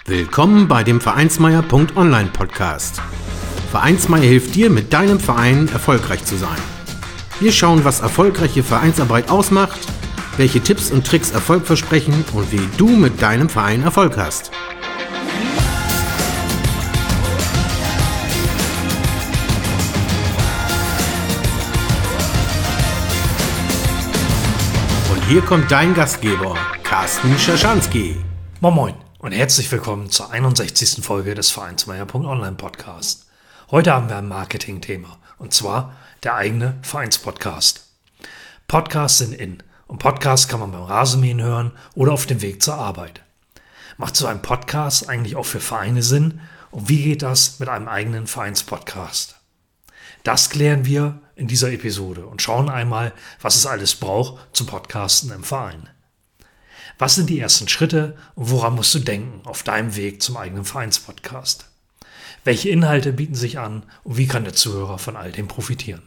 Willkommen bei dem Vereinsmeier.online Podcast. Vereinsmeier hilft dir, mit deinem Verein erfolgreich zu sein. Wir schauen, was erfolgreiche Vereinsarbeit ausmacht, welche Tipps und Tricks Erfolg versprechen und wie du mit deinem Verein Erfolg hast. Und hier kommt dein Gastgeber, Carsten Schaschanski. Moin Moin und herzlich willkommen zur 61. Folge des Vereinsmeier.online Podcast. Heute haben wir ein Marketing-Thema und zwar der eigene Vereinspodcast. Podcasts sind in und Podcasts kann man beim Rasenmähen hören oder auf dem Weg zur Arbeit. Macht so ein Podcast eigentlich auch für Vereine Sinn und wie geht das mit einem eigenen Vereinspodcast? Das klären wir in dieser Episode und schauen einmal, was es alles braucht zum Podcasten im Verein. Was sind die ersten Schritte und woran musst du denken auf deinem Weg zum eigenen Vereinspodcast? Welche Inhalte bieten sich an und wie kann der Zuhörer von all dem profitieren?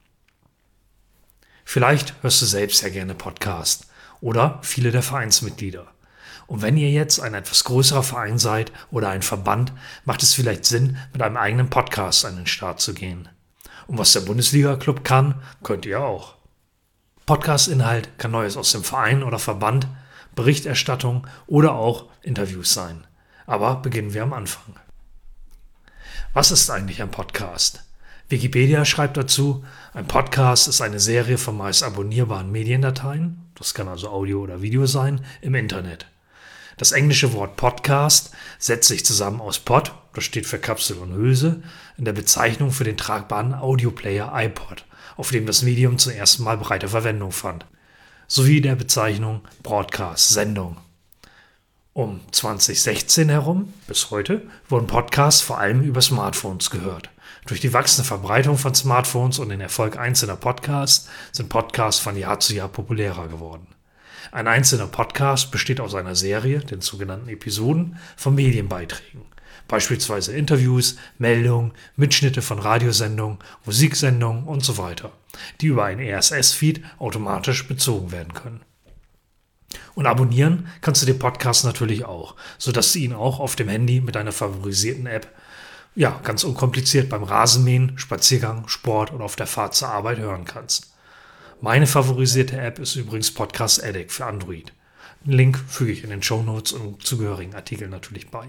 Vielleicht hörst du selbst ja gerne Podcast oder viele der Vereinsmitglieder. Und wenn ihr jetzt ein etwas größerer Verein seid oder ein Verband, macht es vielleicht Sinn, mit einem eigenen Podcast an den Start zu gehen. Und was der Bundesliga-Club kann, könnt ihr auch. Podcast-Inhalt kann Neues aus dem Verein oder Verband, Berichterstattung oder auch Interviews sein. Aber beginnen wir am Anfang. Was ist eigentlich ein Podcast? Wikipedia schreibt dazu, ein Podcast ist eine Serie von meist abonnierbaren Mediendateien, das kann also Audio oder Video sein, im Internet. Das englische Wort Podcast setzt sich zusammen aus Pod, das steht für Kapsel und Hülse, in der Bezeichnung für den tragbaren Audioplayer iPod, auf dem das Medium zum ersten Mal breite Verwendung fand, sowie der Bezeichnung Broadcast, Sendung. Um 2016 herum, bis heute, wurden Podcasts vor allem über Smartphones gehört. Durch die wachsende Verbreitung von Smartphones und den Erfolg einzelner Podcasts sind Podcasts von Jahr zu Jahr populärer geworden. Ein einzelner Podcast besteht aus einer Serie, den sogenannten Episoden, von Medienbeiträgen. Beispielsweise Interviews, Meldungen, Mitschnitte von Radiosendungen, Musiksendungen und so weiter, die über einen RSS-Feed automatisch bezogen werden können. Und abonnieren kannst du den Podcast natürlich auch, sodass du ihn auch auf dem Handy mit deiner favorisierten App, ganz unkompliziert beim Rasenmähen, Spaziergang, Sport oder auf der Fahrt zur Arbeit hören kannst. Meine favorisierte App ist übrigens Podcast Addict für Android. Den Link füge ich in den Shownotes und im zugehörigen Artikel natürlich bei.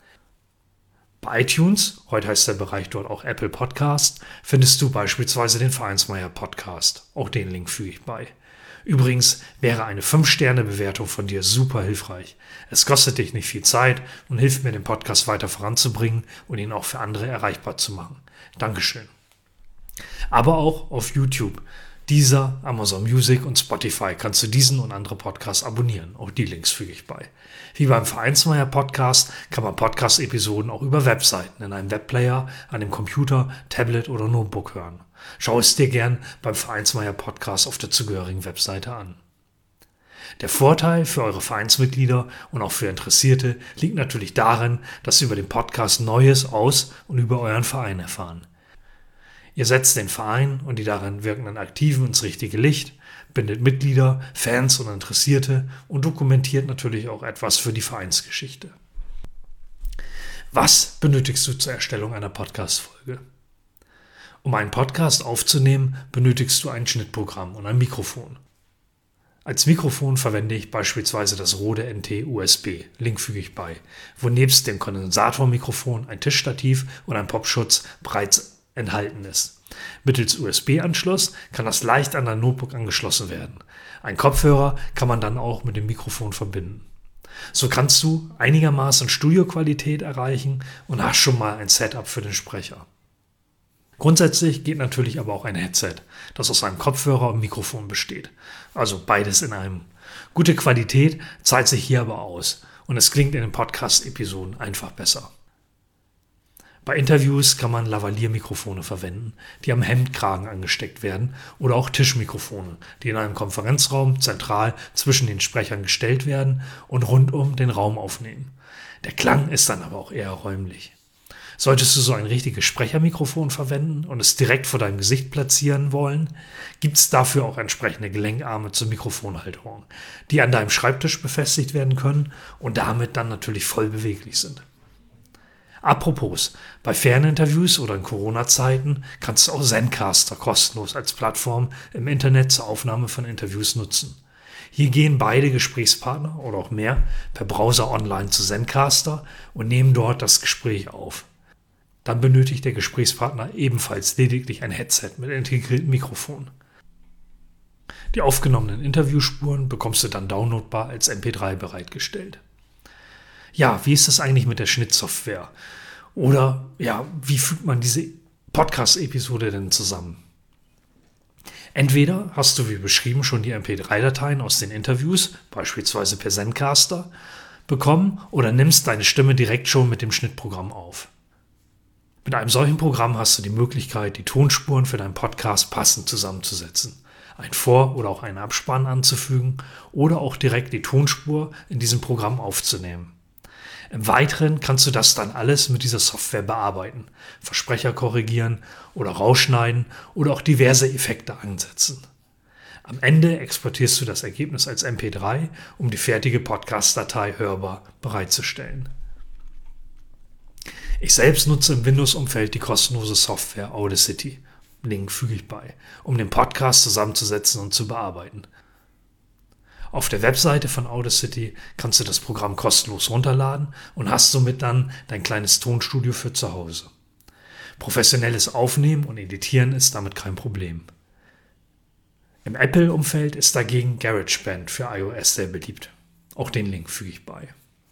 Bei iTunes, heute heißt der Bereich dort auch Apple Podcast, findest du beispielsweise den Vereinsmeier Podcast. Auch den Link füge ich bei. Übrigens wäre eine 5-Sterne-Bewertung von dir super hilfreich. Es kostet dich nicht viel Zeit und hilft mir, den Podcast weiter voranzubringen und ihn auch für andere erreichbar zu machen. Dankeschön. Aber auch auf YouTube, Deezer, Amazon Music und Spotify kannst du diesen und andere Podcasts abonnieren. Auch die Links füge ich bei. Wie beim Vereinsmeier Podcast kann man Podcast-Episoden auch über Webseiten in einem Webplayer, an dem Computer, Tablet oder Notebook hören. Schau es dir gern beim Vereinsmeier Podcast auf der zugehörigen Webseite an. Der Vorteil für eure Vereinsmitglieder und auch für Interessierte liegt natürlich darin, dass sie über den Podcast Neues aus und über euren Verein erfahren. Ihr setzt den Verein und die darin wirkenden Aktiven ins richtige Licht, bindet Mitglieder, Fans und Interessierte und dokumentiert natürlich auch etwas für die Vereinsgeschichte. Was benötigst du zur Erstellung einer Podcast-Folge? Um einen Podcast aufzunehmen, benötigst du ein Schnittprogramm und ein Mikrofon. Als Mikrofon verwende ich beispielsweise das Rode NT USB, Link füge ich bei, wo nebst dem Kondensatormikrofon ein Tischstativ und ein Popschutz bereits enthalten ist. Mittels USB-Anschluss kann das leicht an dein Notebook angeschlossen werden. Ein Kopfhörer kann man dann auch mit dem Mikrofon verbinden. So kannst du einigermaßen Studioqualität erreichen und hast schon mal ein Setup für den Sprecher. Grundsätzlich geht natürlich aber auch ein Headset, das aus einem Kopfhörer und Mikrofon besteht. Also beides in einem. Gute Qualität zahlt sich hier aber aus und es klingt in den Podcast-Episoden einfach besser. Bei Interviews kann man Lavalier-Mikrofone verwenden, die am Hemdkragen angesteckt werden, oder auch Tischmikrofone, die in einem Konferenzraum zentral zwischen den Sprechern gestellt werden und rundum den Raum aufnehmen. Der Klang ist dann aber auch eher räumlich. Solltest du so ein richtiges Sprechermikrofon verwenden und es direkt vor deinem Gesicht platzieren wollen, gibt es dafür auch entsprechende Gelenkarme zur Mikrofonhalterung, die an deinem Schreibtisch befestigt werden können und damit dann natürlich voll beweglich sind. Apropos, bei Ferninterviews oder in Corona-Zeiten kannst du auch Zencastr kostenlos als Plattform im Internet zur Aufnahme von Interviews nutzen. Hier gehen beide Gesprächspartner oder auch mehr per Browser online zu Zencastr und nehmen dort das Gespräch auf. Dann benötigt der Gesprächspartner ebenfalls lediglich ein Headset mit integriertem Mikrofon. Die aufgenommenen Interviewspuren bekommst du dann downloadbar als MP3 bereitgestellt. Ja, wie ist das eigentlich mit der Schnittsoftware? Oder ja, wie fügt man diese Podcast-Episode denn zusammen? Entweder hast du wie beschrieben schon die MP3-Dateien aus den Interviews, beispielsweise per Zencastr, bekommen oder nimmst deine Stimme direkt schon mit dem Schnittprogramm auf. Mit einem solchen Programm hast du die Möglichkeit, die Tonspuren für deinen Podcast passend zusammenzusetzen, ein Vor- oder auch einen Abspann anzufügen oder auch direkt die Tonspur in diesem Programm aufzunehmen. Im Weiteren kannst du das dann alles mit dieser Software bearbeiten, Versprecher korrigieren oder rausschneiden oder auch diverse Effekte ansetzen. Am Ende exportierst du das Ergebnis als MP3, um die fertige Podcast-Datei hörbar bereitzustellen. Ich selbst nutze im Windows-Umfeld die kostenlose Software Audacity, Link füge ich bei, um den Podcast zusammenzusetzen und zu bearbeiten. Auf der Webseite von Audacity kannst du das Programm kostenlos runterladen und hast somit dann dein kleines Tonstudio für zu Hause. Professionelles Aufnehmen und Editieren ist damit kein Problem. Im Apple-Umfeld ist dagegen GarageBand für iOS sehr beliebt. Auch den Link füge ich bei.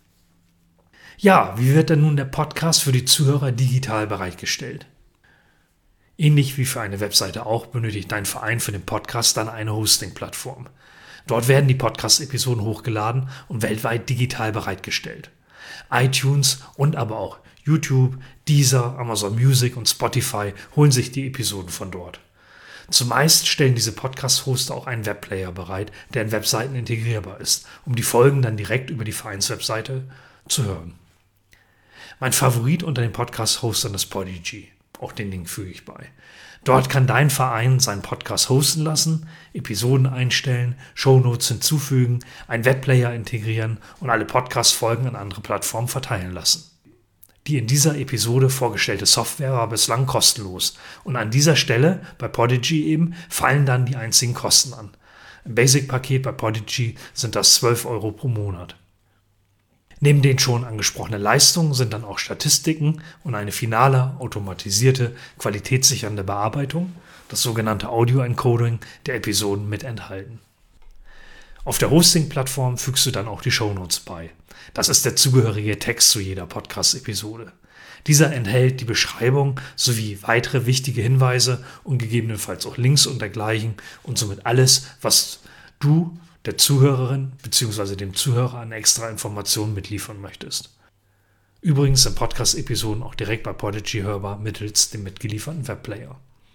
Ja, wie wird denn nun der Podcast für die Zuhörer digital bereitgestellt? Ähnlich wie für eine Webseite auch benötigt dein Verein für den Podcast dann eine Hosting-Plattform. Dort werden die Podcast-Episoden hochgeladen und weltweit digital bereitgestellt. iTunes und aber auch YouTube, Deezer, Amazon Music und Spotify holen sich die Episoden von dort. Zumeist stellen diese Podcast-Hoster auch einen Webplayer bereit, der in Webseiten integrierbar ist, um die Folgen dann direkt über die Vereinswebseite zu hören. Mein Favorit unter den Podcast-Hostern ist Podigy. Auch den Link füge ich bei. Dort kann dein Verein seinen Podcast hosten lassen, Episoden einstellen, Shownotes hinzufügen, einen Webplayer integrieren und alle Podcast-Folgen an andere Plattformen verteilen lassen. Die in dieser Episode vorgestellte Software war bislang kostenlos und an dieser Stelle, bei Podigy eben, fallen dann die einzigen Kosten an. Im Basic-Paket bei Podigy sind das 12 € pro Monat. Neben den schon angesprochenen Leistungen sind dann auch Statistiken und eine finale, automatisierte, qualitätssichernde Bearbeitung, das sogenannte Audio-Encoding der Episoden mit enthalten. Auf der Hosting-Plattform fügst du dann auch die Shownotes bei. Das ist der zugehörige Text zu jeder Podcast-Episode. Dieser enthält die Beschreibung sowie weitere wichtige Hinweise und gegebenenfalls auch Links und dergleichen und somit alles, was du der Zuhörerin bzw. dem Zuhörer an extra Informationen mitliefern möchtest. Übrigens sind Podcast-Episoden auch direkt bei Podigy hörbar mittels dem mitgelieferten Webplayer.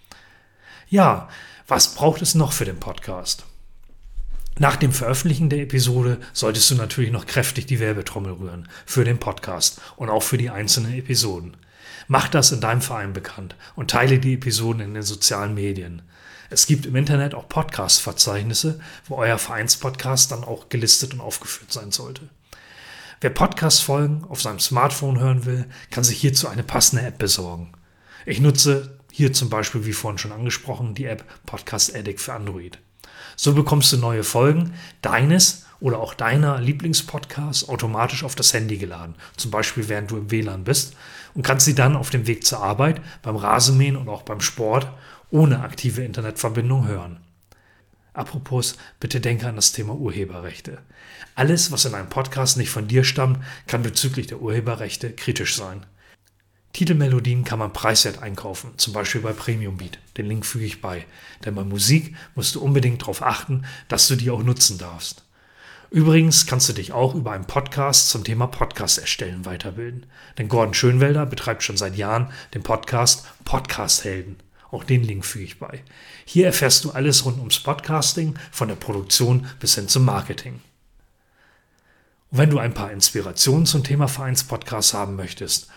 Ja, was braucht es noch für den Podcast? Nach dem Veröffentlichen der Episode solltest du natürlich noch kräftig die Werbetrommel rühren für den Podcast und auch für die einzelnen Episoden. Mach das in deinem Verein bekannt und teile die Episoden in den sozialen Medien. Es gibt im Internet auch Podcast-Verzeichnisse, wo euer Vereinspodcast dann auch gelistet und aufgeführt sein sollte. Wer Podcast-Folgen auf seinem Smartphone hören will, kann sich hierzu eine passende App besorgen. Ich nutze hier zum Beispiel, wie vorhin schon angesprochen, die App Podcast Addict für Android. So bekommst du neue Folgen deines oder auch deiner Lieblingspodcasts automatisch auf das Handy geladen, zum Beispiel während du im WLAN bist, und kannst sie dann auf dem Weg zur Arbeit, beim Rasenmähen und auch beim Sport ohne aktive Internetverbindung hören. Apropos, bitte denke an das Thema Urheberrechte. Alles, was in einem Podcast nicht von dir stammt, kann bezüglich der Urheberrechte kritisch sein. Titelmelodien kann man preiswert einkaufen, zum Beispiel bei Premium-Beat. Den Link füge ich bei. Denn bei Musik musst du unbedingt darauf achten, dass du die auch nutzen darfst. Übrigens kannst du dich auch über einen Podcast zum Thema Podcast erstellen weiterbilden. Denn Gordon Schönwelder betreibt schon seit Jahren den Podcast Podcast-Helden. Auch den Link füge ich bei. Hier erfährst du alles rund ums Podcasting, von der Produktion bis hin zum Marketing. Und wenn du ein paar Inspirationen zum Thema Vereinspodcast haben möchtest,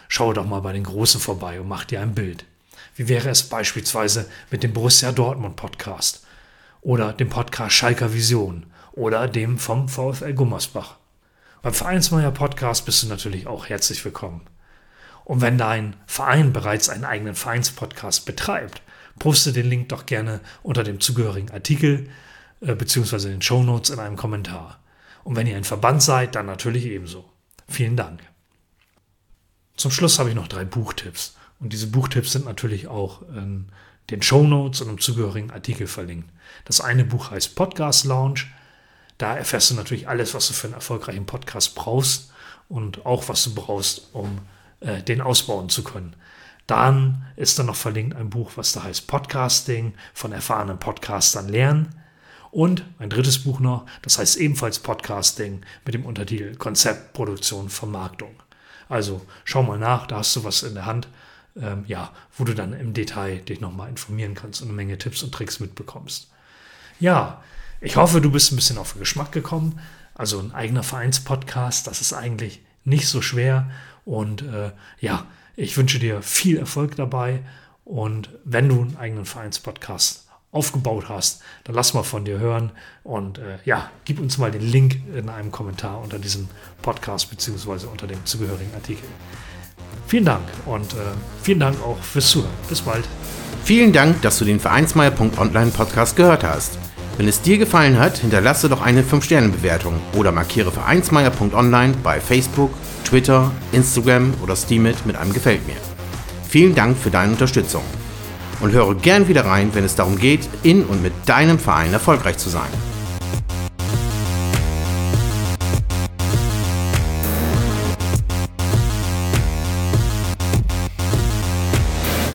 schau doch mal bei den Großen vorbei und mach dir ein Bild. Wie wäre es beispielsweise mit dem Borussia Dortmund Podcast oder dem Podcast Schalker Vision oder dem vom VfL Gummersbach? Beim Vereinsmeier Podcast bist du natürlich auch herzlich willkommen. Und wenn dein Verein bereits einen eigenen Vereinspodcast betreibt, poste den Link doch gerne unter dem zugehörigen Artikel bzw. den Shownotes in einem Kommentar. Und wenn ihr ein Verband seid, dann natürlich ebenso. Vielen Dank. Zum Schluss habe ich noch 3 Buchtipps. Und diese Buchtipps sind natürlich auch in den Shownotes und im zugehörigen Artikel verlinkt. Das eine Buch heißt Podcast Lounge. Da erfährst du natürlich alles, was du für einen erfolgreichen Podcast brauchst und auch was du brauchst, um den ausbauen zu können. Dann ist da noch verlinkt ein Buch, was da heißt Podcasting, von erfahrenen Podcastern lernen. Und ein 3. Buch noch, das heißt ebenfalls Podcasting mit dem Untertitel Konzept, Produktion, Vermarktung. Also schau mal nach, da hast du was in der Hand, wo du dann im Detail dich nochmal informieren kannst und eine Menge Tipps und Tricks mitbekommst. Ja, ich hoffe, du bist ein bisschen auf den Geschmack gekommen. Also ein eigener Vereinspodcast, das ist eigentlich nicht so schwer. Und ich wünsche dir viel Erfolg dabei. Und wenn du einen eigenen Vereinspodcast aufgebaut hast, dann lass mal von dir hören und gib uns mal den Link in einem Kommentar unter diesem Podcast bzw. unter dem zugehörigen Artikel. Vielen Dank und vielen Dank auch fürs Zuhören. Bis bald. Vielen Dank, dass du den Vereinsmeier.online Podcast gehört hast. Wenn es dir gefallen hat, hinterlasse doch eine 5-Sterne-Bewertung oder markiere Vereinsmeier.online bei Facebook, Twitter, Instagram oder Steemit mit einem Gefällt mir. Vielen Dank für deine Unterstützung. Und höre gern wieder rein, wenn es darum geht, in und mit deinem Verein erfolgreich zu sein.